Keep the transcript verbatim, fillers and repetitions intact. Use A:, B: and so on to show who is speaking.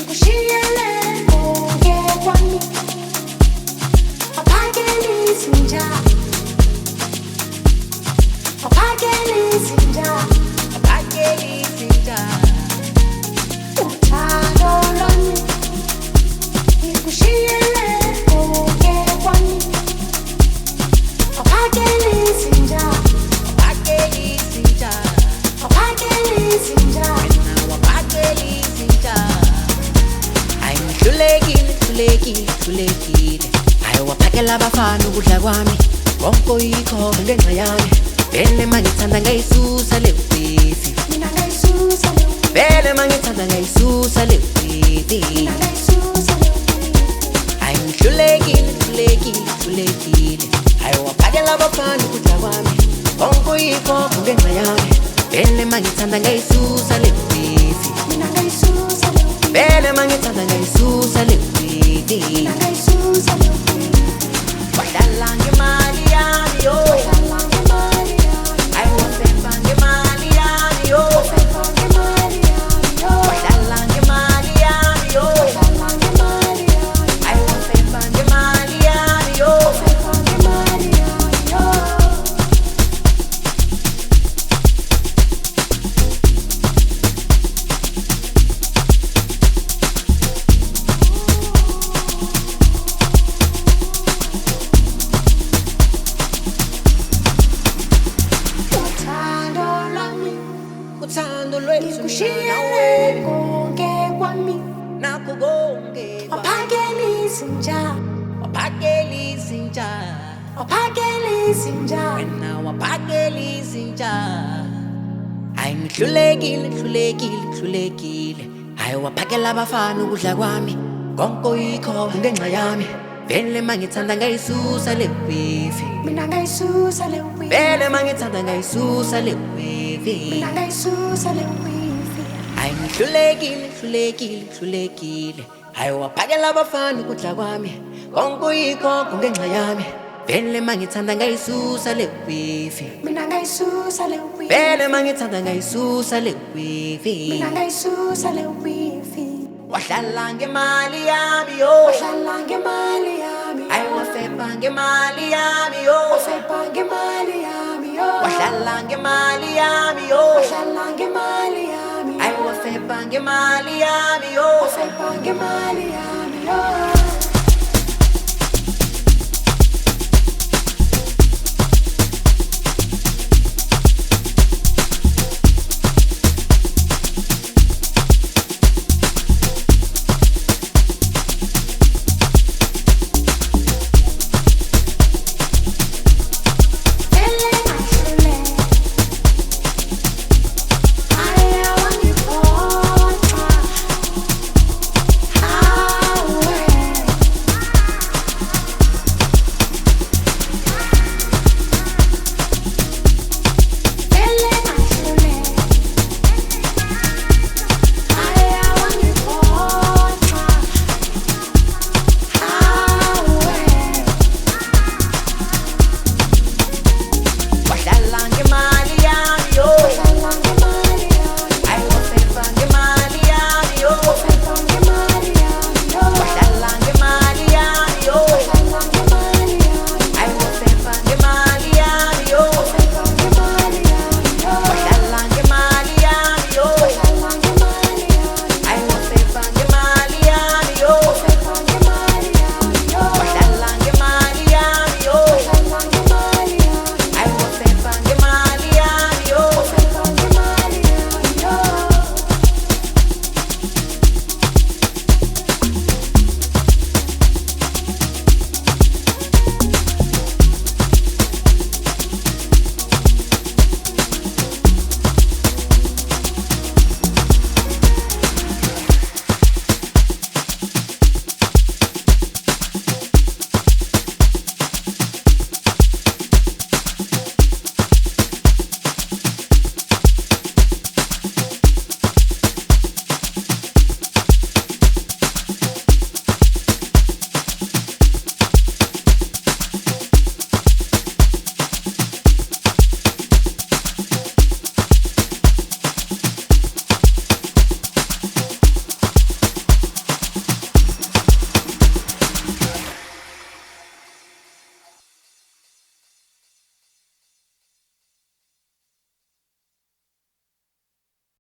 A: ngikushiyele konke kwami, waphakela izinja, waphakela izinja, waphakela izinja. Uthando lwami ngikushiyele konke kwami, waphakela izinja, waphakela izinja, waphakela izinja, wena waphakela izinja. Ayihlulekile, hlulekile, hlulekile. Ayi waphakela abafana ukudla kwami, konke uyikho ngenxa yami. Vele mangithanda ngayisusa le baby, mina ngayisusa le baby. Vele mangithanda ngayisusa le baby, mina ngayisusa le baby. Ayi ngihlulekile, hlulekile, hlulekile. Ayi waphakela abafana ukudla kwami, konke uyikho ngenxa yami. Vele mangithanda ngayisusa le baby, mina ngayisusa le baby. Vele mangithanda ngayisusa le baby, mina ngayisusa le baby. Wadlala ngemali yami yo, wadlala ngemali yami. Ayi wafemba ngemali yami yo, wafemba ngemali yami yo. Wadlala ngemali yami yo, wadlala ngemali yami. Ayi wafemba ngemali yami yo, wafemba ngemali yami yo. Uthando lwethu ngikushiyele konke kwami, nakho konke waphakela izinja, waphakela izinja, waphakela izinja, wena waphakela izinja. Ayi ngihlulekile, hlulekile, hlulekile. Ayi waphakela abafana ukudla kwami, konke uyikho ngenxa yami. Vele mangithanda ngayisusa le baby, mina ngayisusa le baby. Vele mangithanda ngayisusa le baby, mina ngayisusa le baby. Ayi ngihlulekile, hlulekile, hlulekile. Ayi waphakela abafana ukudla kwami, konke uyikho ngenxa yami. Vele mangithanda ngayisusa le baby, mina ngayisusa le baby. Vele mangithanda ngayisusa le baby, mina ngayisusa le baby. Wadlala ngemali yami yo, wadlala ngemali yami. Ayi wafemba ngemali yami yo, wafemba ngemali yami yo. Wadlala ngemali yami yo, wadlala ngemali yami. Ayi wafemba ngemali yami yo, wafemba ngemali yami yo.